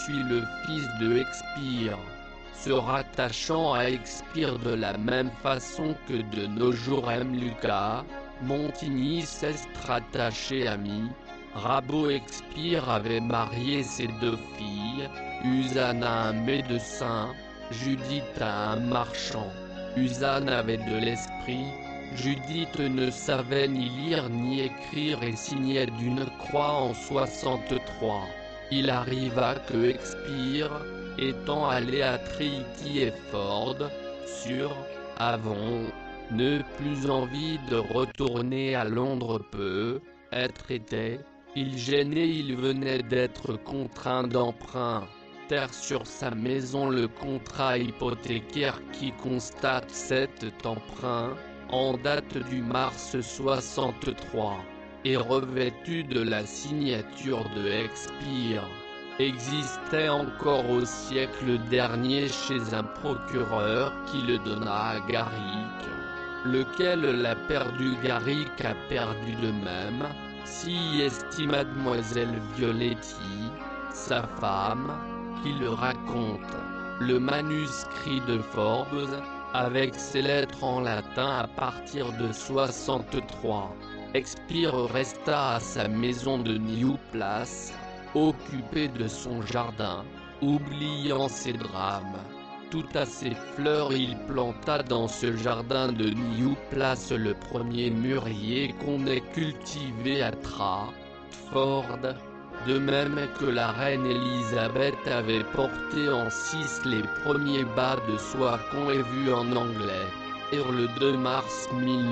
suis le fils de Expire. Se rattachant à Expire de la même façon que de nos jours M. Lucas, Montigny s'est rattaché à Mi. Rabot Expire avait marié ses deux filles, Usanne à un médecin, Judith à un marchand. Usanne avait de l'esprit, Judith ne savait ni lire ni écrire et signait d'une croix en 63. Il arriva que Expire, étant allé à Trinity et Ford, sur Avon, n'eut plus envie de retourner à Londres être était, il gênait, il venait d'être contraint d'emprunt. Terre sur sa maison le contrat hypothécaire qui constate cet emprunt, en date du mars 63, est revêtu de la signature de Expire. Existait encore au siècle dernier chez un procureur qui le donna à Garrick, lequel l'a perdu. Garrick a perdu de même, si estime mademoiselle Violetti, sa femme, qui le raconte. Le manuscrit de Forbes, avec ses lettres en latin à partir de 63. Expire resta à sa maison de New Place, occupé de son jardin, oubliant ses drames. Tout à ses fleurs il planta dans ce jardin de New Place le premier mûrier qu'on ait cultivé à Stratford, de même que la reine Elisabeth avait porté en 6 les premiers bas de soie qu'on ait vus en anglais. Et le 2 mars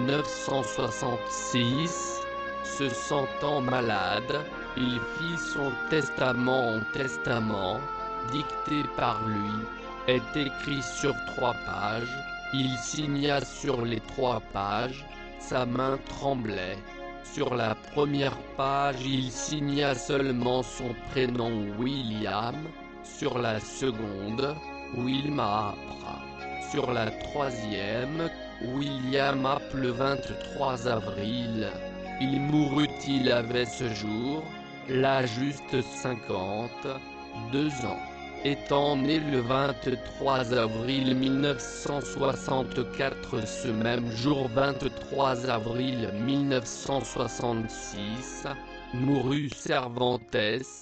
1966, se sentant malade, il fit son testament. En testament, dicté par lui, est écrit sur 3 pages, il signa sur les 3 pages, sa main tremblait. Sur la première page il signa seulement son prénom William, sur la seconde, Wilmar. Sur la troisième, William App le 23 avril. Il mourut, il avait ce jour, là juste 52 ans. Étant né le 23 avril 1964, ce même jour 23 avril 1966, mourut Cervantes,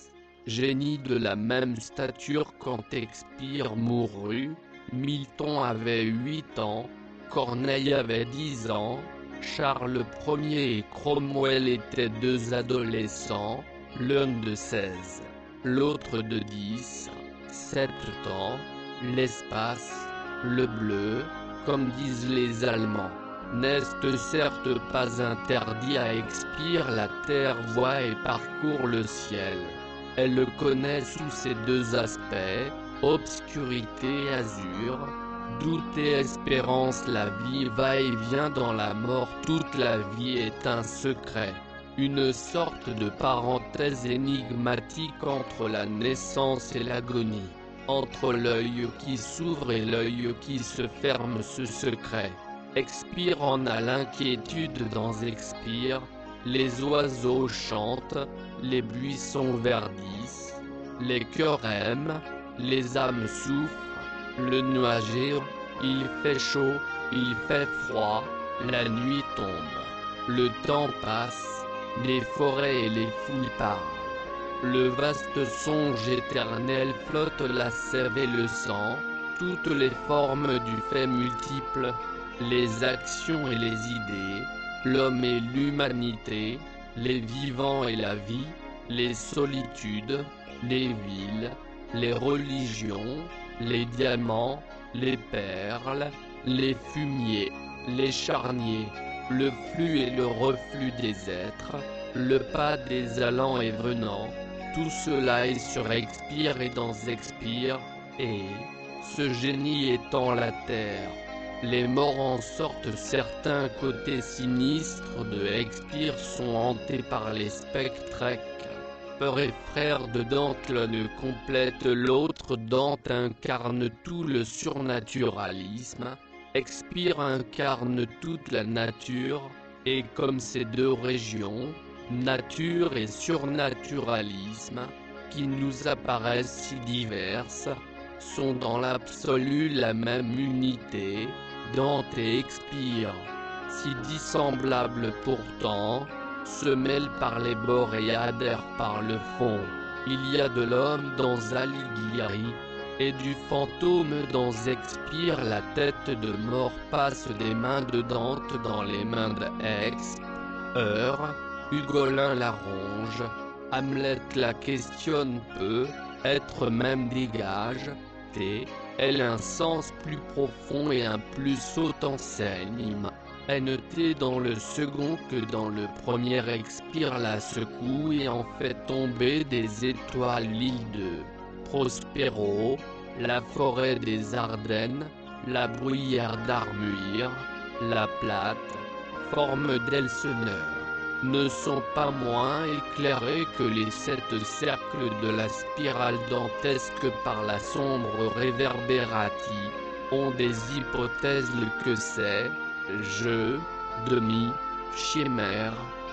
génie de la même stature quand Expire mourut. Milton avait 8 ans, Corneille avait 10 ans, Charles Ier et Cromwell étaient 2 adolescents, l'un de 16, l'autre de 10. 7 ans, l'espace, le bleu, comme disent les Allemands, n'est certes pas interdit à Expire. La terre voit et parcourt le ciel. Elle le connaît sous ses 2 aspects, obscurité et azur, doute et espérance. La vie va et vient dans la mort, toute la vie est un secret. Une sorte de parenthèse énigmatique entre la naissance et l'agonie. Entre l'œil qui s'ouvre et l'œil qui se ferme, ce secret. Expire en a l'inquiétude dans Expire, les oiseaux chantent, les buissons verdissent, les cœurs aiment, les âmes souffrent, le nuage erre, il fait chaud, il fait froid, la nuit tombe, le temps passe. Les forêts et les foules parlent. Le vaste songe éternel flotte la sève et le sang, toutes les formes du fait multiple, les actions et les idées, l'homme et l'humanité, les vivants et la vie, les solitudes, les villes, les religions, les diamants, les perles, les fumiers, les charniers, le flux et le reflux des êtres, le pas des allants et venants, tout cela est sur Expire et dans Expire, et, ce génie étant la terre, les morts en sortent. Certains côtés sinistres de Expire sont hantés par les spectres. Peur et frère de Dante, l'un complète l'autre. Dante incarne tout le surnaturalisme. Expire incarne toute la nature, et comme ces 2 régions, nature et surnaturalisme, qui nous apparaissent si diverses, sont dans l'absolu la même unité. Dante expire, si dissemblables pourtant, se mêlent par les bords et adhèrent par le fond. Il y a de l'homme dans Alighieri, et du fantôme dans Expire. La tête de mort passe des mains de Dante dans les mains Hugolin la ronge, Hamlet la questionne peu, être même dégage, elle un sens plus profond et un plus saut enseigne. NT dans le second que dans le premier. Expire la secoue et en fait tomber des étoiles. L'île de Prospero, la forêt des Ardennes, la bruyère d'Armuyr, la plate forme d'Elseneur, ne sont pas moins éclairés que les 7 cercles de la spirale dantesque par la sombre réverbérati, ont des hypothèses. Le que c'est, jeu, demi, chimère,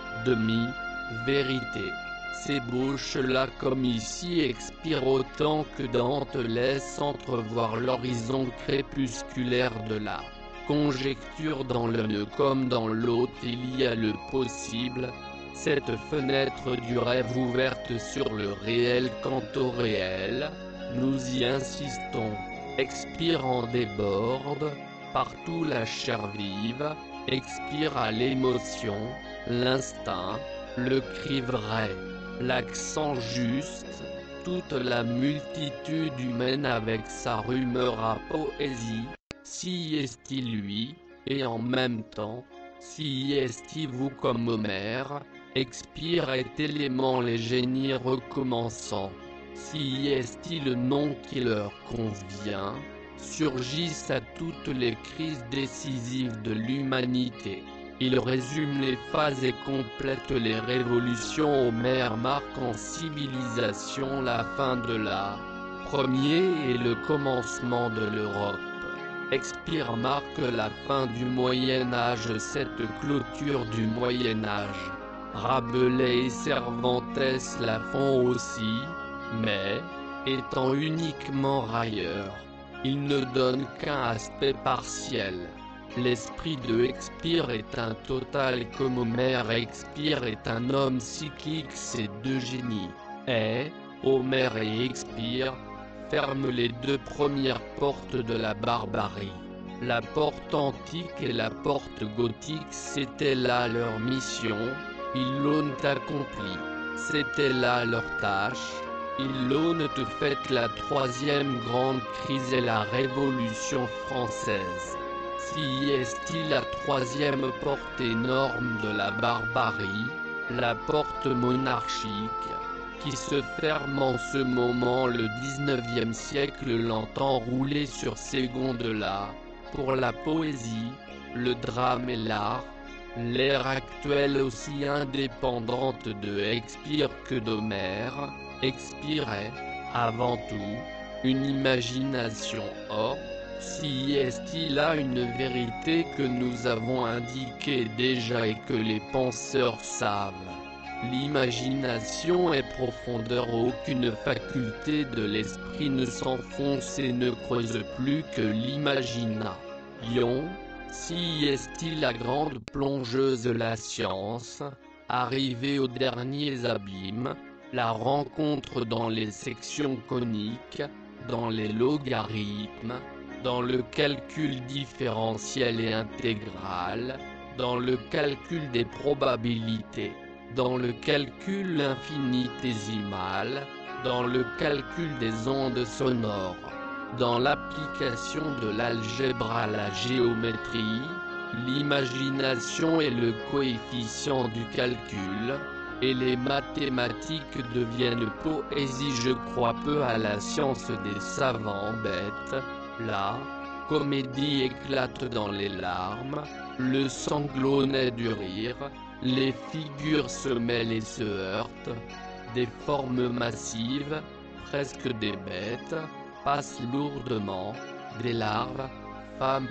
demi-vérité. S'ébauche-là comme ici. Expire autant que Dante laisse entrevoir l'horizon crépusculaire de la conjecture. Dans l'un comme dans l'autre il y a le possible, cette fenêtre du rêve ouverte sur le réel. Quant au réel, nous y insistons. Expire en déborde, partout la chair vive, expire à l'émotion, l'instinct, le cri vrai, l'accent juste, toute la multitude humaine avec sa rumeur à poésie. Si est-il lui, et en même temps, si est-il vous comme Homère, expire est élément les génies recommençant, si est-il le nom qui leur convient, surgissent à toutes les crises décisives de l'humanité. Il résume les phases et complète les révolutions. Homère marque en civilisation la fin de la premier et le commencement de l'Europe. Expire marque la fin du Moyen-Âge, cette clôture du Moyen-Âge. Rabelais et Cervantes la font aussi, mais, étant uniquement railleurs, ils ne donnent qu'un aspect partiel. L'esprit de Expire est un total comme Homère. Expire est un homme cyclique. Ces deux génies, Homère et Expire, ferment les 2 premières portes de la barbarie. La porte antique et la porte gothique, c'était là leur mission, ils l'ont accompli. C'était là leur tâche, ils l'ont fait. La 3e grande crise est la Révolution française. Si est-il la 3e porte énorme de la barbarie, la porte monarchique, qui se ferme en ce moment. Le 19e siècle l'entend rouler sur ces gondolas. Pour la poésie, le drame et l'art, l'ère actuelle aussi indépendante de Expire que d'Homère, Expire est, avant tout, une imagination. Or, si est-il là une vérité que nous avons indiquée déjà et que les penseurs savent, l'imagination est profondeur. Aucune faculté de l'esprit ne s'enfonce et ne creuse plus que l'imagina. Si est-il la grande plongeuse, la science, arrivée aux derniers abîmes, la rencontre dans les sections coniques, dans les logarithmes, dans le calcul différentiel et intégral, dans le calcul des probabilités, dans le calcul infinitésimal, dans le calcul des ondes sonores, dans l'application de l'algèbre à la géométrie. L'imagination est le coefficient du calcul, et les mathématiques deviennent poésie. Je crois peu à la science des savants bêtes. La comédie éclate dans les larmes, le sanglot naît du rire, les figures se mêlent et se heurtent, des formes massives, presque des bêtes, passent lourdement, des larves. Femme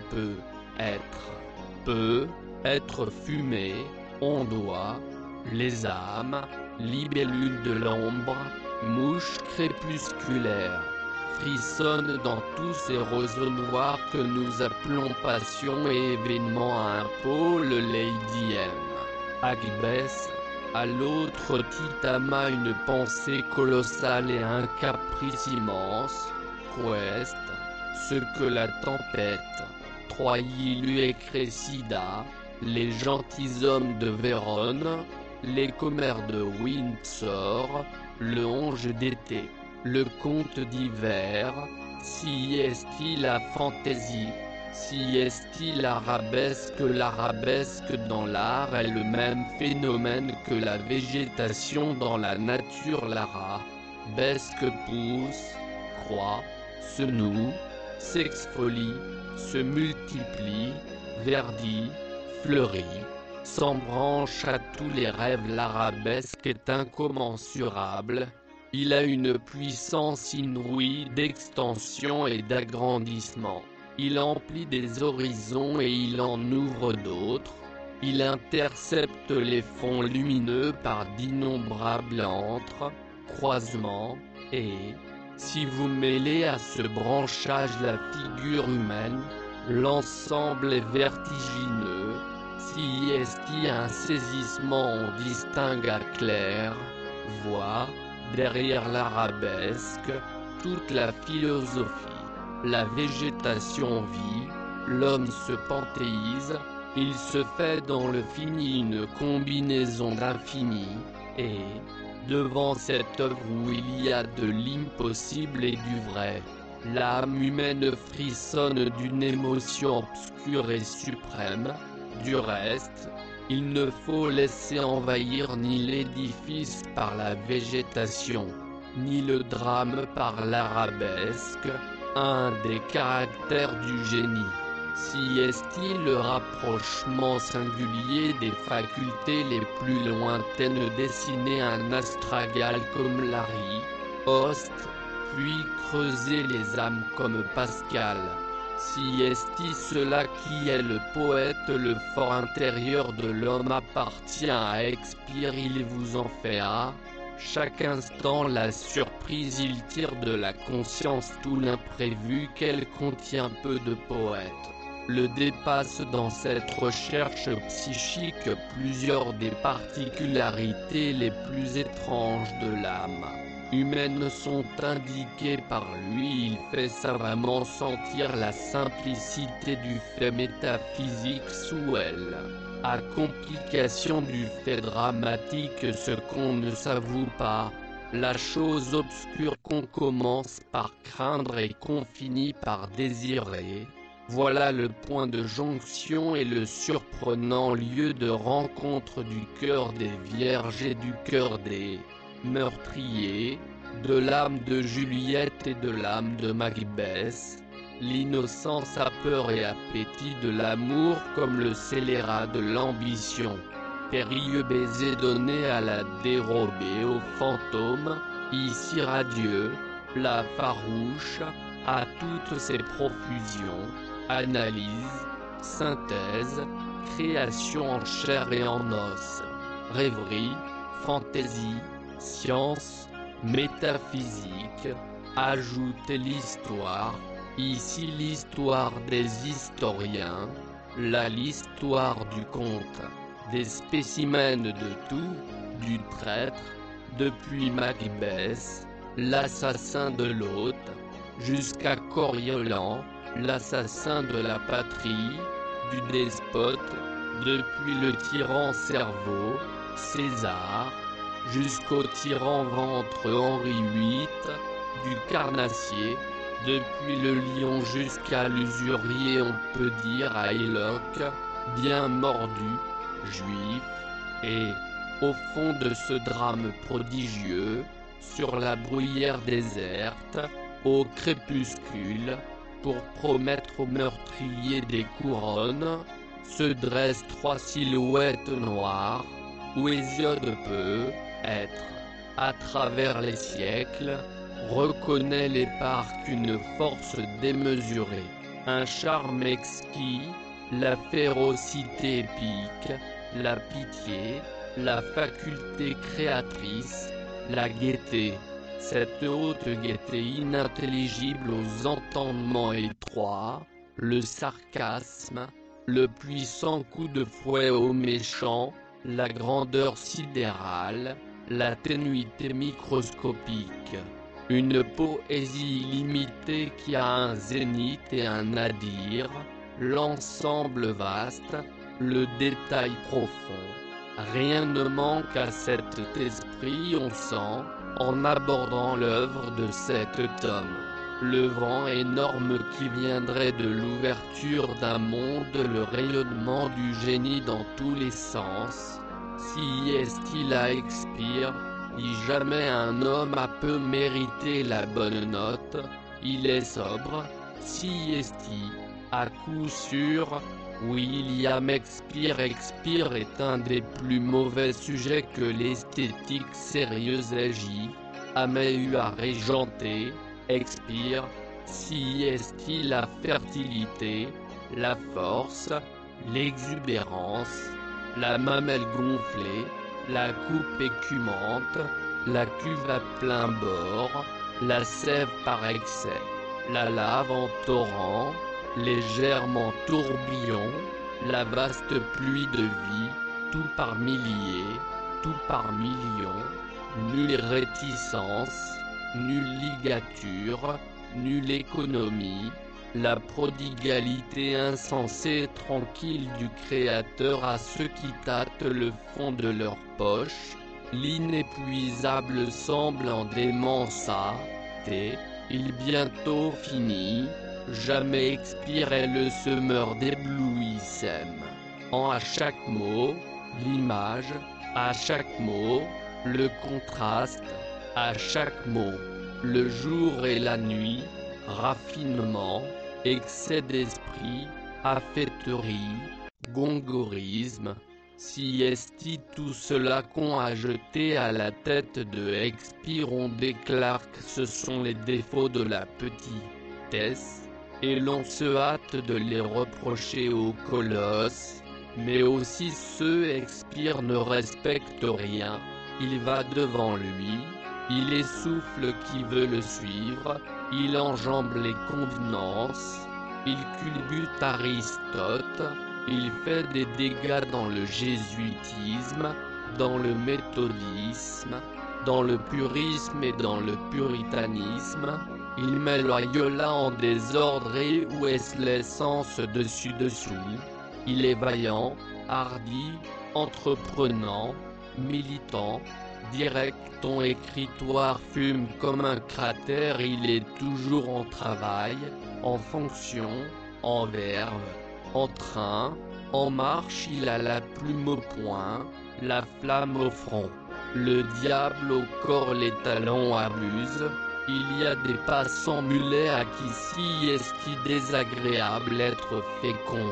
peut être fumée, on doit, les âmes, libellules de l'ombre, mouche crépusculaire, frissonne dans tous ces roseaux noirs que nous appelons passion et événement à un pôle Lady M. Agbès, à l'autre Titama une pensée colossale et un caprice immense, Quest, ce que la tempête, Troilu et Cressida, les gentilshommes de Vérone, les commères de Windsor, le onge d'été, le conte d'hiver, si est-il la fantaisie, si est-il l'arabesque dans l'art est le même phénomène que la végétation dans la nature l'arabesque pousse, croît, se noue, s'exfolie, se multiplie, verdit, fleurit, s'embranche à tous les rêves l'arabesque est incommensurable, il a une puissance inouïe d'extension et d'agrandissement. Il emplit des horizons et il en ouvre d'autres. Il intercepte les fonds lumineux par d'innombrables croisements, et, si vous mêlez à ce branchage la figure humaine, l'ensemble est vertigineux. Si est-il un saisissement on distingue à clair, voix, derrière l'arabesque, toute la philosophie. La végétation vit, l'homme se panthéise, il se fait dans le fini une combinaison d'infini, et, devant cette œuvre où il y a de l'impossible et du vrai, l'âme humaine frissonne d'une émotion obscure et suprême. Du reste, il ne faut laisser envahir ni l'édifice par la végétation, ni le drame par l'arabesque, un des caractères du génie. Si est-il le rapprochement singulier des facultés les plus lointaines dessiner un astragal comme Larry, Host, puis creuser les âmes comme Pascal. Si est-il cela qui est le poète, le fort intérieur de l'homme appartient à Expire, il vous en fait à chaque instant la surprise, il tire de la conscience tout l'imprévu qu'elle contient peu de poète. Le dépasse dans cette recherche psychique plusieurs des particularités les plus étranges de l'âme humaines sont indiquées par lui, il fait savamment sentir la simplicité du fait métaphysique sous elle. À complication du fait dramatique ce qu'on ne s'avoue pas, la chose obscure qu'on commence par craindre et qu'on finit par désirer. Voilà le point de jonction et le surprenant lieu de rencontre du cœur des vierges et du cœur des meurtriers, de l'âme de Juliette et de l'âme de Macbeth, l'innocence à peur et appétit de l'amour comme le scélérat de l'ambition, périlleux baiser donné à la dérobée au fantôme, ici radieux, la farouche, à toutes ses profusions, analyse, synthèse, création en chair et en os, rêverie, fantaisie, science, métaphysique, ajoutez l'histoire, ici l'histoire des historiens, là l'histoire du conte, des spécimens de tout, du traître, depuis Macbeth, l'assassin de l'hôte, jusqu'à Coriolan, l'assassin de la patrie, du despote, depuis le tyran cerveau, César, jusqu'au tyran ventre Henri VIII, du carnassier, depuis le lion jusqu'à l'usurier on peut dire à Éloque, bien mordu, juif, et, au fond de ce drame prodigieux, sur la bruyère déserte, au crépuscule, pour promettre aux meurtriers des couronnes, se dressent trois silhouettes noires, où Hésiode peut être, à travers les siècles, reconnaît les parts qu'une force démesurée, un charme exquis, la férocité épique, la pitié, la faculté créatrice, la gaieté, Cette haute gaieté inintelligible aux entendements étroits, le sarcasme, le puissant coup de fouet aux méchants, la grandeur sidérale, la ténuité microscopique. Une poésie illimitée qui a un zénith et un nadir, l'ensemble vaste, le détail profond. Rien ne manque à cet esprit, on sent, en abordant l'œuvre de cet homme. Le vent énorme qui viendrait de l'ouverture d'un monde, le rayonnement du génie dans tous les sens. Si est-il à expire, si jamais un homme a peu mérité la bonne note, il est sobre, si est-il, à coup sûr. William Expire est un des plus mauvais sujets que l'esthétique sérieuse agit, a eu à régenter. Expire, si est-il la fertilité, la force, l'exubérance, la mamelle gonflée, la coupe écumante, la cuve à plein bord, la sève par excès, la lave en torrent, légèrement tourbillon, la vaste pluie de vie, tout par milliers, tout par millions, nulle réticence, nulle ligature, nulle économie, la prodigalité insensée et tranquille du Créateur à ceux qui tâtent le fond de leur poche, l'inépuisable semble en démensa, il bientôt finit. Jamais expirait le semeur d'éblouissem. À chaque mot, l'image, à chaque mot, le contraste, à chaque mot, le jour et la nuit, raffinement, excès d'esprit, affaîterie, gongorisme, si est-il tout cela qu'on a jeté à la tête de Expire, on déclare que ce sont les défauts de la petitesse, et l'on se hâte de les reprocher au colosse, mais aussi ceux Expire ne respecte rien, il va devant lui, il essouffle qui veut le suivre, il enjambe les convenances, il culbute Aristote, il fait des dégâts dans le jésuitisme, dans le méthodisme, dans le purisme et dans le puritanisme. Il met l'Aïola en désordre et où est-ce l'essence dessus-dessous. Il est vaillant, hardi, entreprenant, militant, direct, ton écritoire fume comme un cratère, il est toujours en travail, en fonction, en verve, en train, en marche, il a la plume au poing, la flamme au front. Le diable au corps, les talons abusent. Il y a des passants mulets à qui si est-il désagréable être fécond,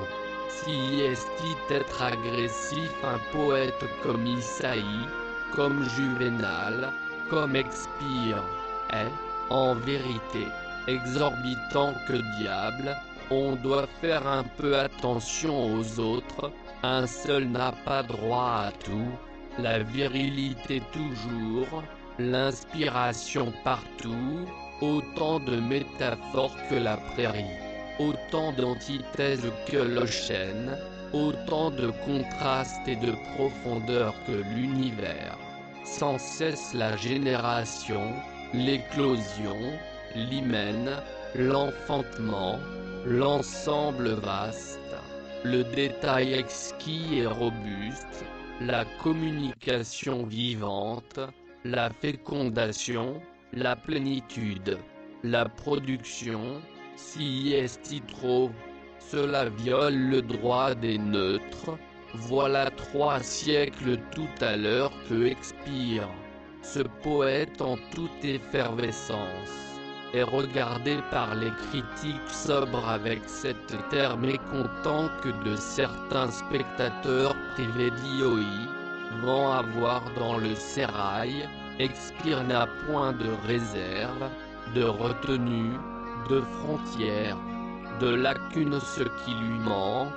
si est-il être agressif, un poète comme Isaïe, comme Juvénal, comme Expire, est, en vérité, exorbitant que diable. On doit faire un peu attention aux autres, un seul n'a pas droit à tout, la virilité toujours, l'inspiration partout, autant de métaphores que la prairie, autant d'antithèses que le chêne, autant de contrastes et de profondeur que l'univers. Sans cesse la génération, l'éclosion, l'hymen, l'enfantement, l'ensemble vaste, le détail exquis et robuste, la communication vivante, la fécondation, la plénitude, la production, si est-il trop, cela viole le droit des neutres. Voilà 3 siècles tout à l'heure que Expire, ce poète en toute effervescence, est regardé par les critiques sobres avec cet air mécontent que de certains spectateurs privés d'IOI vont avoir dans le sérail. Expire n'a point de réserve, de retenue, de frontières, de lacune, ce qui lui manque.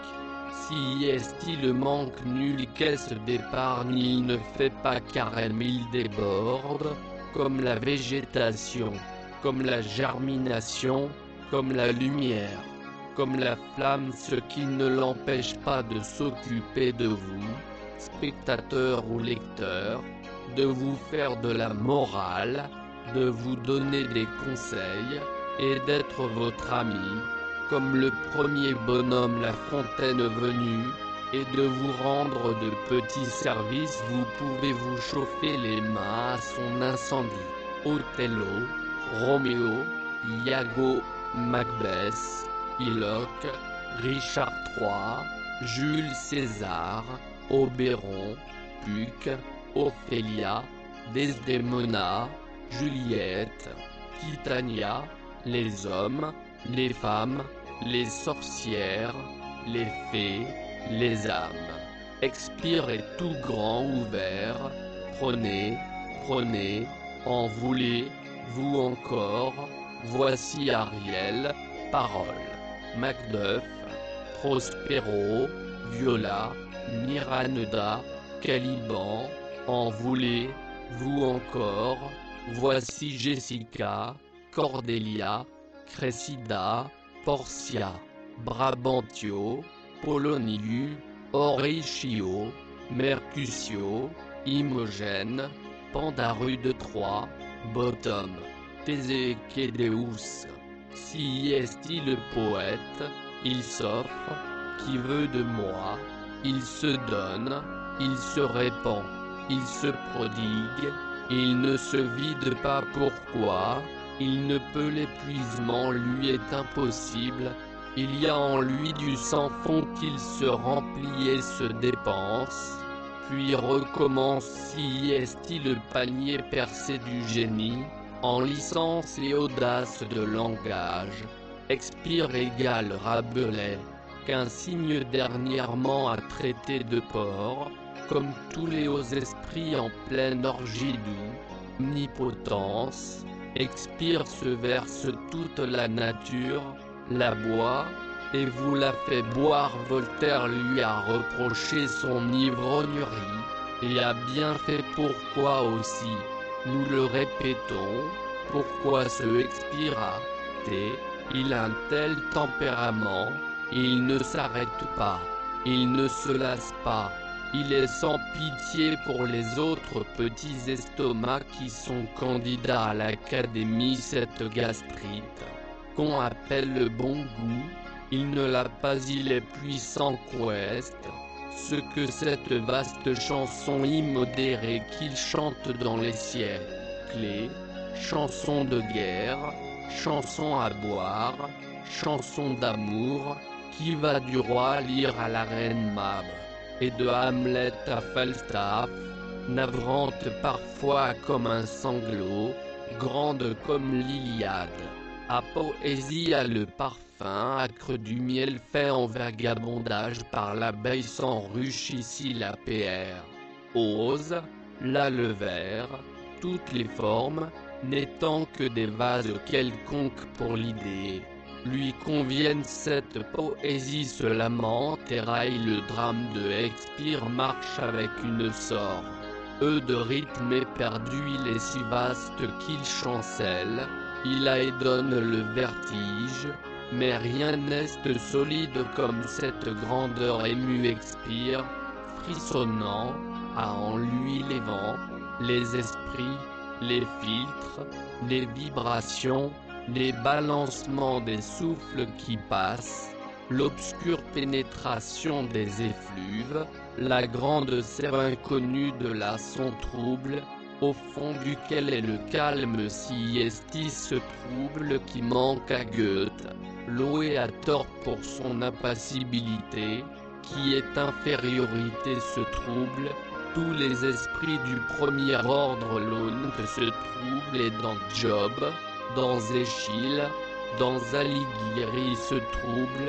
Si est-il manque nulle caisse d'épargne, il ne fait pas carême, il déborde. comme la végétation, comme la germination, comme la lumière, comme la flamme, ce qui ne l'empêche pas de s'occuper de vous, spectateur ou lecteur, de vous faire de la morale, de vous donner des conseils, et d'être votre ami, comme le premier bonhomme La Fontaine venue, et de vous rendre de petits services. Vous pouvez vous chauffer les mains à son incendie. Othello, Roméo, Iago, Macbeth, Hyloc, Richard III, Jules César, Oberon, Puck, Ophélia, Desdemona, Juliette, Titania, les hommes, les femmes, les sorcières, les fées, les âmes. Expirez tout grand ouvert, prenez, prenez, en voulez-vous encore, voici Ariel, parole. Macduff, Prospero, Viola, Miraneda, Caliban, en voulez-vous encore, voici Jessica, Cordelia, Cressida, Portia, Brabantio, Polonius, Orichio, Mercutio, Imogène, Pandaru de Troie, Bottom, Thésée-Kédéus. Si est-il le poète, il s'offre, qui veut de moi, il se donne, il se répand, il se prodigue, il ne se vide pas. Pourquoi? Il ne peut, l'épuisement lui est impossible, il y a en lui du sans fond qu'il se remplit et se dépense, puis recommence. Si est-il le panier percé du génie, en licence et audace de langage, expire égal Rabelais, qu'un signe dernièrement a traité de porc, comme tous les hauts esprits en pleine orgie d'omnipotence, expire se verse toute la nature, la boit, et vous la fait boire. Voltaire lui a reproché son ivrognerie, et a bien fait. Pourquoi aussi, nous le répétons, pourquoi se expira-t-il? Il a un tel tempérament, il ne s'arrête pas, il ne se lasse pas, il est sans pitié pour les autres petits estomacs qui sont candidats à l'académie. Cette gastrite, qu'on appelle le bon goût, il ne l'a pas, il est puissant. Qu'ouest ce que cette vaste chanson immodérée qu'il chante dans les siècles? Chanson de guerre, chanson à boire, chanson d'amour, qui va du roi Lear à la reine Mab, et de Hamlet à Falstaff, navrante parfois comme un sanglot, grande comme l'Iliade. À poésie a le parfum acre du miel fait en vagabondage par l'abeille sans ruche. Ici la PR ose, là le vers, toutes les formes, n'étant que des vases quelconques pour l'idée, lui conviennent. Cette poésie se lamente et raille le drame de Shakespeare, marche avec une sorte de rythme éperdu. Il est si vaste qu'il chancelle, il a et donne le vertige, mais rien n'est solide comme cette grandeur émue. Expire, frissonnant, a en lui les vents, les esprits, les filtres, les vibrations, les balancements des souffles qui passent, l'obscure pénétration des effluves, la grande sève inconnue de la son trouble, au fond duquel est le calme. Si est-il ce trouble qui manque à Goethe, loué à tort pour son impassibilité, qui est infériorité. Ce trouble, tous les esprits du premier ordre l'aune que ce trouble est dans Job, dans Échille, dans Alighieri. Ce trouble,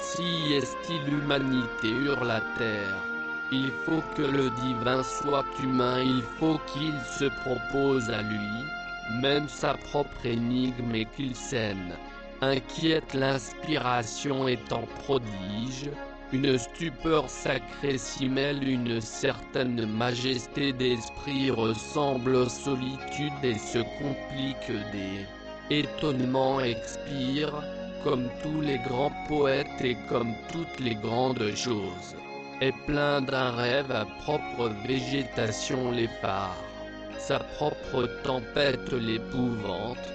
si est-il l'humanité, hurle la terre. Il faut que le divin soit humain, il faut qu'il se propose à lui, même sa propre énigme, et qu'il saigne. Inquiète l'inspiration étant prodige, Une stupeur sacrée s'y mêle, une certaine majesté d'esprit ressemble aux solitudes et se complique des étonnements expire, comme tous les grands poètes et comme toutes les grandes choses, est plein d'un rêve à propre végétation l'effare, sa propre tempête l'épouvante,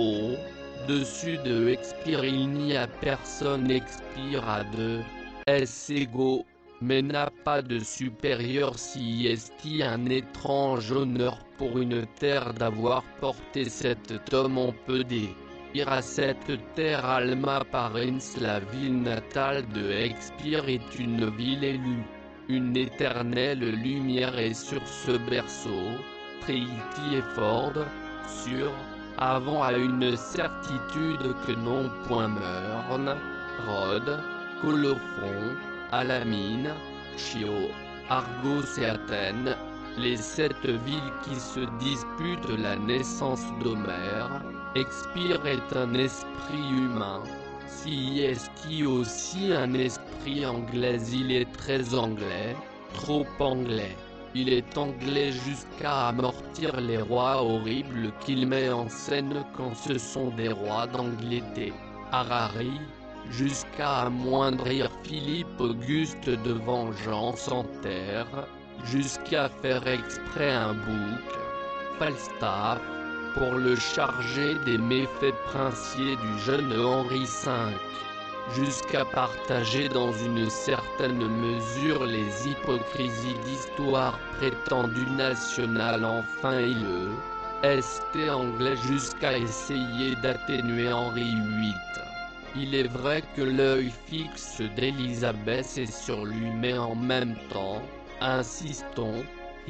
au-dessus de expire il n'y a personne expire à deux, est égaux, mais n'a pas de supérieur si est-il un étrange honneur pour une terre d'avoir porté cet homme on peut dire à cette terre Alma Parens la ville natale de Expire est une ville élue, une éternelle lumière est sur ce berceau, Trinity et Ford, sûr, avant à une certitude que non point Meurne, Rhodes, Colophon, Alamine, Chio, Argos et Athènes, les 7 villes qui se disputent la naissance d'Homère, Expire est un esprit humain, si est-il aussi un esprit anglais il est très anglais, trop anglais. Il est anglais jusqu'à amortir les rois horribles qu'il met en scène quand ce sont des rois d'Angleterre. Harari, jusqu'à amoindrir Philippe Auguste de vengeance en terre, jusqu'à faire exprès un bouc, Falstaff, pour le charger des méfaits princiers du jeune Henri V, jusqu'à partager dans une certaine mesure les hypocrisies d'histoire prétendue nationale enfin et le Est anglais jusqu'à essayer d'atténuer Henri VIII. Il est vrai que l'œil fixe d'Élisabeth est sur lui mais en même temps, insistons,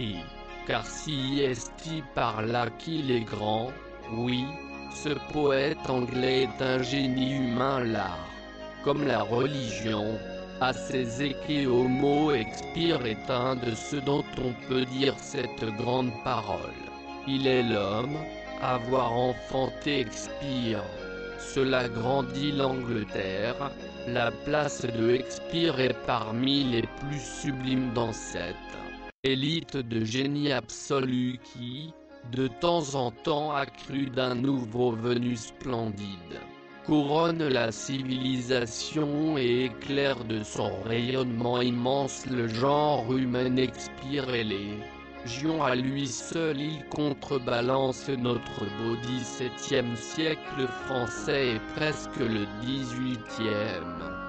car si est-il par là qu'il est grand, oui, ce poète anglais est un génie humain l'art, comme la religion, à ses écrits homo expire est un de ceux dont on peut dire cette grande parole. Il est l'homme, avoir enfanté expire. Cela grandit l'Angleterre, la place de Expire est parmi les plus sublimes dans cette élite de génie absolu qui, de temps en temps accrue d'un nouveau venu splendide, couronne la civilisation et éclaire de son rayonnement immense le genre humain Expire et les légions à lui seul il contrebalance notre beau XVIIe siècle français et presque le XVIIIe.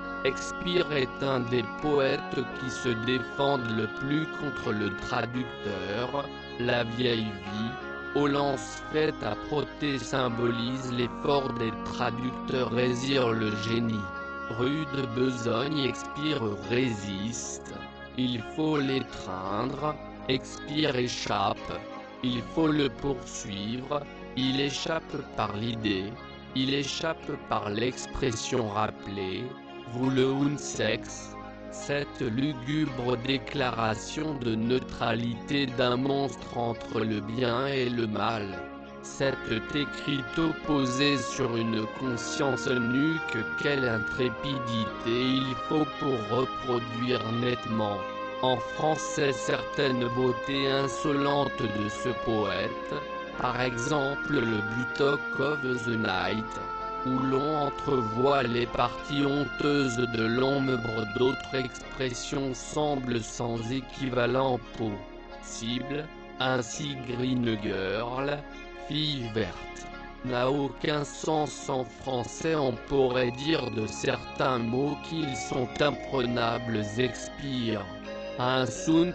Expire est un des poètes qui se défendent le plus contre le traducteur, la vieille vie, aux lances faites à Protée symbolise l'effort des traducteurs résire le génie. Rude besogne Expire résiste, il faut l'étreindre, Expire échappe, il faut le poursuivre, il échappe par l'idée, il échappe par l'expression rappelée, vous le unsex, cette lugubre déclaration de neutralité d'un monstre entre le bien et le mal, cet écriteau posé sur une conscience nue quelle intrépidité il faut pour reproduire nettement, en français certaines beautés insolentes de ce poète, par exemple le Butock of the Night, où l'on entrevoit les parties honteuses de l'ombre d'autres expressions semblent sans équivalent possible, ainsi Green Girl, fille verte, n'a aucun sens en français on pourrait dire de certains mots qu'ils sont imprenables expire. Un sunt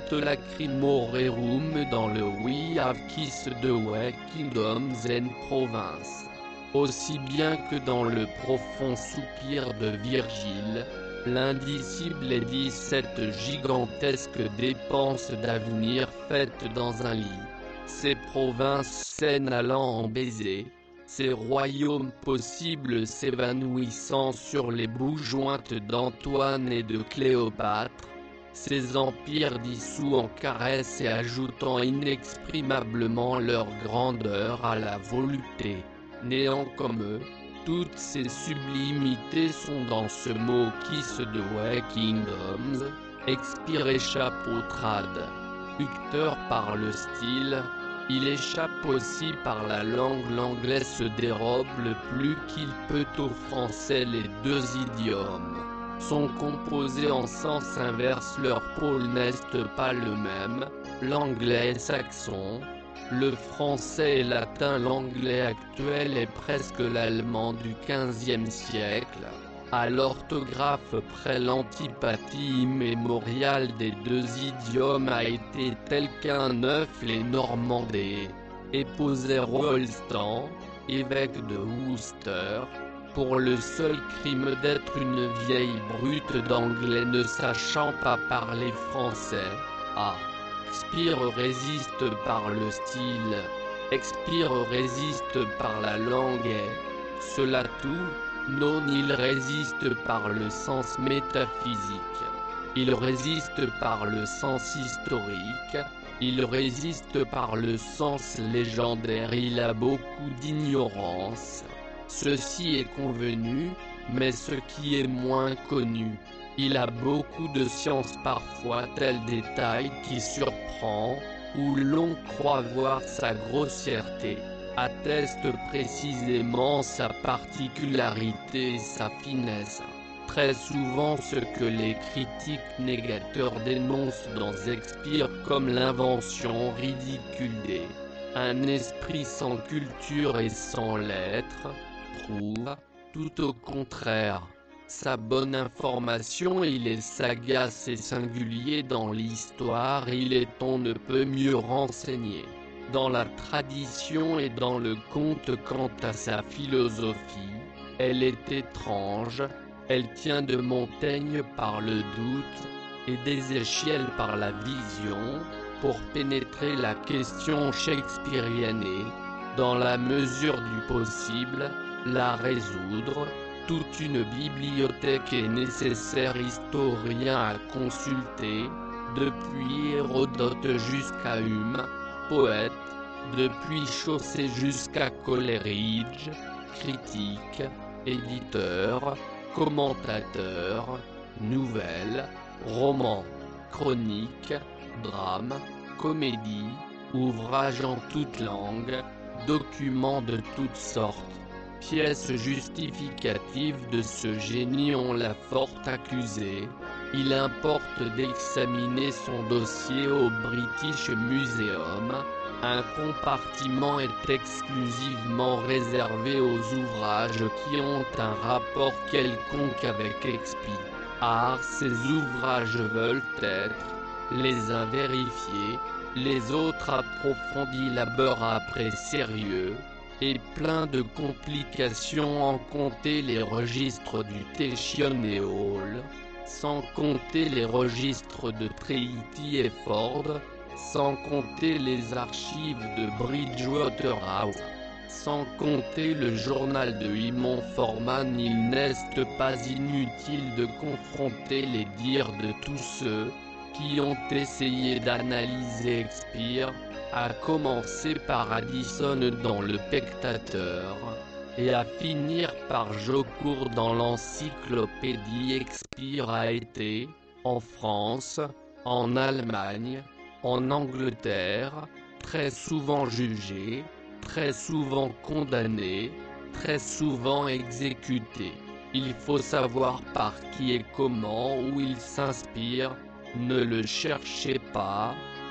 lacrimorum dans le We have Kiss de Way Kingdoms and Province. Aussi bien que dans le profond soupir de Virgile, l'indicible est dit cette gigantesque dépense d'avenir faite dans un lit. Ces provinces saines allant en baiser, ces royaumes possibles s'évanouissant sur les bouts jointes d'Antoine et de Cléopâtre, ces empires dissous en caresses et ajoutant inexprimablement leur grandeur à la volupté, néant comme eux, Toutes ces sublimités sont dans ce mot Kiss de Kingdoms. Expire échappe au trad. Hector par le style. Il échappe aussi par la langue. L'anglais se dérobe le plus qu'il peut au français. Les deux idiomes sont composés en sens inverse. Leur pôle n'est pas le même. L'anglais est saxon. Le français est latin. L'anglais actuel est presque l'allemand du XVe siècle. À l'orthographe près, l'antipathie immémoriale des deux idiomes a été telle qu'un œuf les Normandais épousèrent Wulstan, évêque de Worcester, pour le seul crime d'être une vieille brute d'anglais ne sachant pas parler français. Shakespeare résiste par le style, Shakespeare résiste par la langue et, cela tout, non, il résiste par le sens métaphysique. Il résiste par le sens historique. Il résiste par le sens légendaire. Il a beaucoup d'ignorance. Ceci est convenu, mais ce qui est moins connu. Il a beaucoup de science, parfois tel détail qui surprend, où l'on croit voir sa grossièreté, atteste précisément sa particularité et sa finesse. Très souvent ce que les critiques négateurs dénoncent dans Shakespeare comme l'invention ridicule un esprit sans culture et sans lettres, prouve, tout au contraire, sa bonne information. Il est sagace et singulier dans l'histoire. Il est on ne peut mieux renseigné dans la tradition et dans le conte. Quant à sa philosophie, elle est étrange. Elle tient de Montaigne par le doute et d'Ézéchiel par la vision. Pour pénétrer la question shakespearienne et, dans la mesure du possible, la résoudre, toute une bibliothèque est nécessaire. Historien à consulter, depuis Hérodote jusqu'à Hume, poète, depuis Chaucer jusqu'à Coleridge, critique, éditeur, commentateur, nouvelles, romans, chroniques, drames, comédies, ouvrages en toutes langues, documents de toutes sortes, pièces justificatives de ce génie ont la forte accusée. Il importe d'examiner son dossier au British Museum. Un compartiment est exclusivement réservé aux ouvrages qui ont un rapport quelconque avec Shakespeare. Ces ouvrages veulent être, les uns vérifiés, les autres approfondis. Labeur après sérieux, et plein de complications, en compter les registres du Tessian et Hall, sans compter les registres de Treaty et Ford, sans compter les archives de Bridgewater House, sans compter le journal de Hymon Forman. Il n'est pas inutile de confronter les dires de tous ceux qui ont essayé d'analyser Shakespeare, à commencer par Addison dans Le Spectateur, et à finir par Jaucourt dans l'encyclopédie. Shakespeare a été, en France, en Allemagne, en Angleterre, très souvent jugé, très souvent condamné, très souvent exécuté. Il faut savoir par qui et comment, où il s'inspire. Ne le cherchez pas,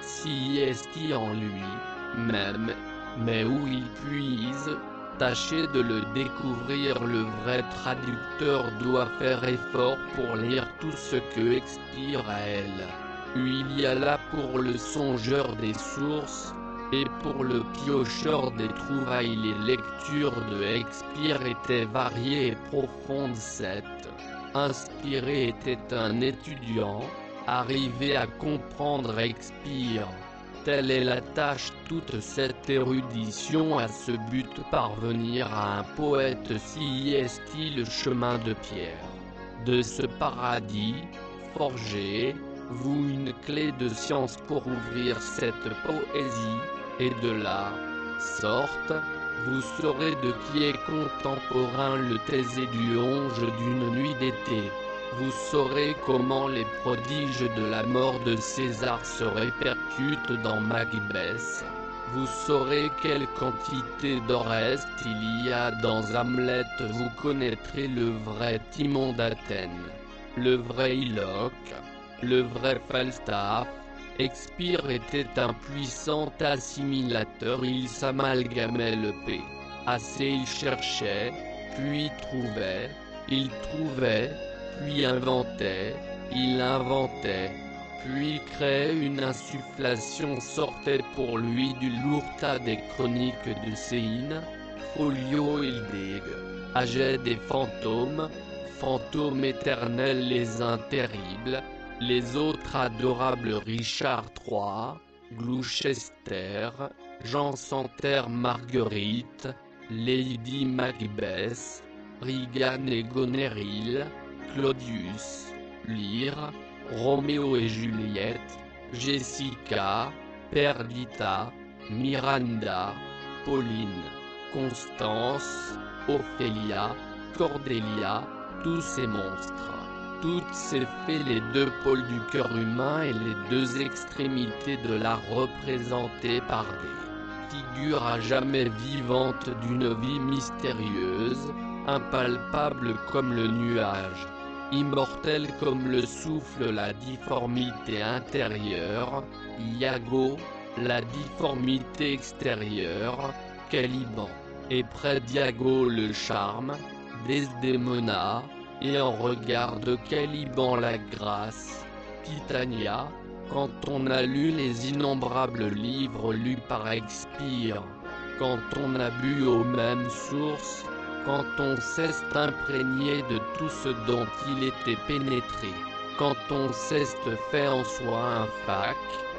si est-il en lui-même, mais où il puise. Tâchez de le découvrir. Le vrai traducteur doit faire effort pour lire tout ce que Shakespeare a elle. Il y a là pour le songeur des sources, et pour le piocheur des trouvailles. Les lectures de Shakespeare étaient variées et profondes. Cet inspiré était un étudiant, arrivé à comprendre Shakespeare. Telle est la tâche, toute cette érudition. À ce but parvenir à un poète, si est-il le chemin de pierre de ce paradis, forgez-vous une clé de science pour ouvrir cette poésie, et de la sorte, Vous saurez de qui est contemporain le Thésée du Onge d'une nuit d'été. Vous saurez comment les prodiges de la mort de César se répercutent dans Macbeth. Vous saurez quelle quantité d'Oreste il y a dans Hamlet. Vous connaîtrez le vrai Timon d'Athènes, le vrai Iloc, le vrai Falstaff. Shakespeare était un puissant assimilateur, il s'amalgamait le P. Assez il cherchait, puis il trouvait, puis inventait, il inventait, puis créait une insufflation sortait pour lui du lourd tas des chroniques de Céline, folio Hildig, âgait des fantômes éternels les uns terribles, les autres adorables Richard III, Gloucester, Jean Santerre Marguerite, Lady Macbeth, Regan et Goneril, Claudius, Lear, Roméo et Juliette, Jessica, Perdita, Miranda, Pauline, Constance, Ophélia, Cordelia, tous ces monstres. Toutes ces fées, les deux pôles du cœur humain et les deux extrémités de l'art représentées par des figures à jamais vivantes d'une vie mystérieuse, impalpable comme le nuage, immortelle comme le souffle, la difformité intérieure, Iago, la difformité extérieure, Caliban, et près d'Iago le charme, Desdemona, et en regard de Caliban la grâce, Titania, quand on a lu les innombrables livres lus par Shakespeare, quand on a bu aux mêmes sources, quand on s'est imprégné de tout ce dont il était pénétré, quand on s'est fait en soi un fac,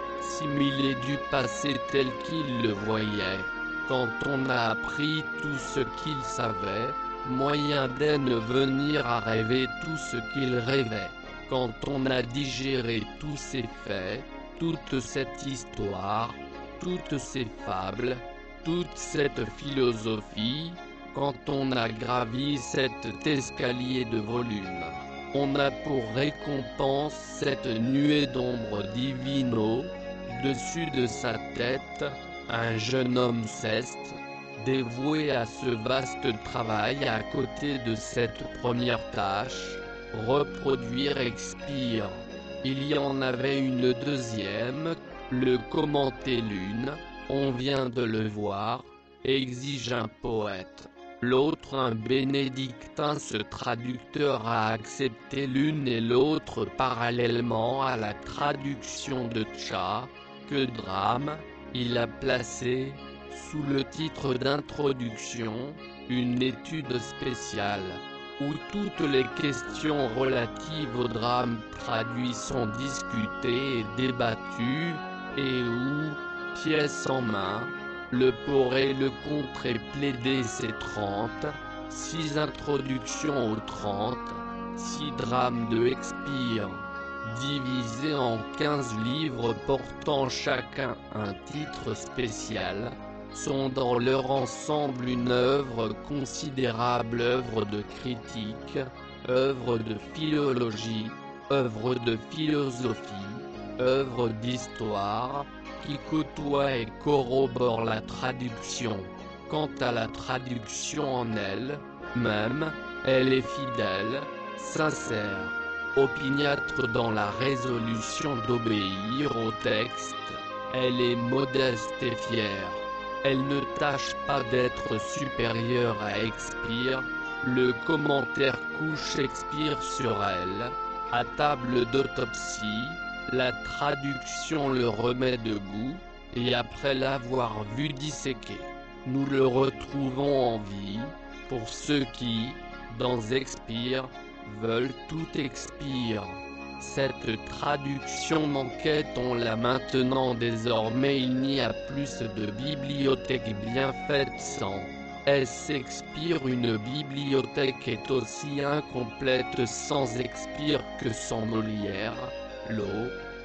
similé du passé tel qu'il le voyait, quand on a appris tout ce qu'il savait, moyen d'en venir à rêver tout ce qu'il rêvait, quand on a digéré tous ces faits, toute cette histoire, toutes ces fables, toute cette philosophie, quand on a gravi cet escalier de volumes, on a pour récompense cette nuée d'ombre divine au-dessus de sa tête, un jeune homme ceste, dévoué à ce vaste travail à côté de cette première tâche, reproduire Shakespeare. Il y en avait une deuxième, le commenter l'une, on vient de le voir, exige un poète. L'autre un bénédictin, ce traducteur a accepté l'une et l'autre parallèlement à la traduction de Tcha, que drame, il a placé, sous le titre d'introduction, une étude spéciale, où toutes les questions relatives au drame traduit sont discutées et débattues, et où, pièce en main, le pour et le contre est plaidé. Ces 6 introductions aux 6 drames de Shakespeare, divisés en 15 livres portant chacun un titre spécial, sont dans leur ensemble une œuvre considérable, œuvre de critique, œuvre de philologie, œuvre de philosophie, œuvre d'histoire, qui côtoie et corrobore la traduction. Quant à la traduction en elle-même, elle est fidèle, sincère, opiniâtre dans la résolution d'obéir au texte, elle est modeste et fière. Elle ne tâche pas d'être supérieure à Shakespeare, le commentaire couche Shakespeare sur elle, à table d'autopsie, la traduction le remet debout, et après l'avoir vu disséquer, nous le retrouvons en vie, pour ceux qui, dans Shakespeare, veulent tout expire. Cette traduction manquait, on l'a maintenant désormais, il n'y a plus de bibliothèque bien faite sans Shakespeare. Une bibliothèque est aussi incomplète sans Shakespeare que sans Molière, l'eau,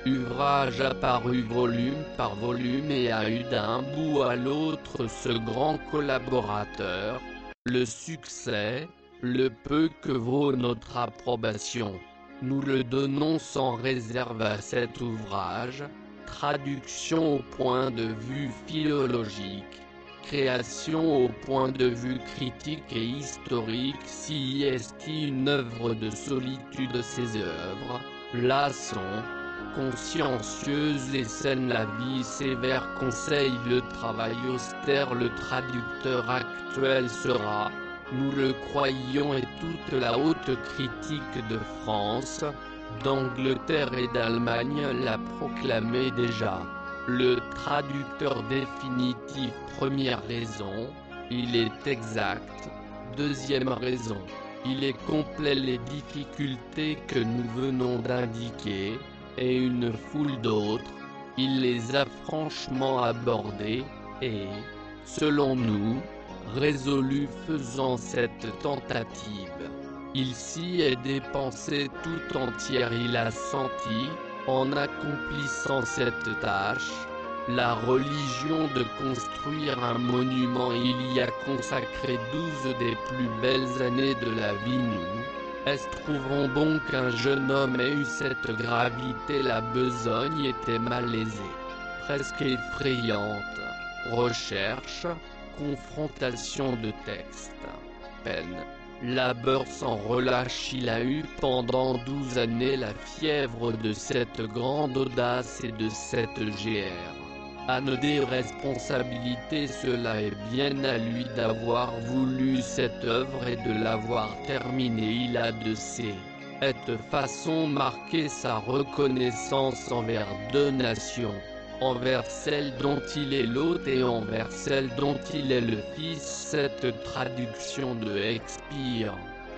Ouvrage apparu volume par volume et a eu d'un bout à l'autre ce grand collaborateur, le succès, le peu que vaut notre approbation. Nous le donnons sans réserve à cet ouvrage, traduction au point de vue philologique, création au point de vue critique et historique, si est une œuvre de solitude. Ses œuvres, là sont consciencieuse et saine, la vie sévère conseille le travail austère. Le traducteur actuel sera, nous le croyons, et toute la haute critique de France, d'Angleterre et d'Allemagne l'a proclamé déjà. Le traducteur définitif. Première raison, il est exact. Deuxième raison, il est complet. Les difficultés que nous venons d'indiquer, et une foule d'autres, il les a franchement abordées, et, selon nous, résolu. Faisant cette tentative, il s'y est dépensé tout entière. Il a senti, en accomplissant cette tâche, la religion de construire un monument. Il y a consacré 12 des plus belles années de la vie. Nous trouvons bon qu'un jeune homme ait eu cette gravité. La besogne était malaisée, presque effrayante. Recherche, confrontation de textes, peine, labeur sans relâche. Il a eu pendant 12 années la fièvre de cette grande audace et de cette GR. Anne des responsabilités. Cela est bien à lui d'avoir voulu cette œuvre et de l'avoir terminée. Il a de cette façon marqué sa reconnaissance envers deux nations, envers celle dont il est l'hôte et envers celle dont il est le fils. Cette traduction de expire,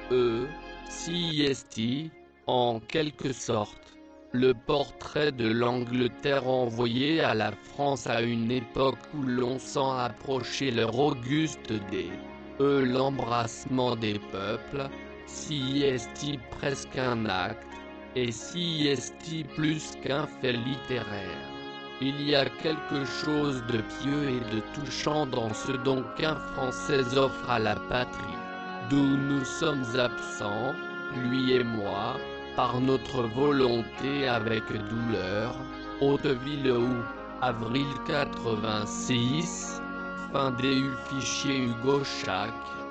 CIST, en quelque sorte, le portrait de l'Angleterre envoyé à la France à une époque où l'on sent approcher l'heure auguste des l'embrassement des peuples. CIST presque un acte, et CIST plus qu'un fait littéraire. Il y a quelque chose de pieux et de touchant dans ce don qu'un Français offre à la patrie, d'où nous sommes absents, lui et moi, par notre volonté avec douleur. Hauteville, avril 86. Fin des fichiers Hugo Chac.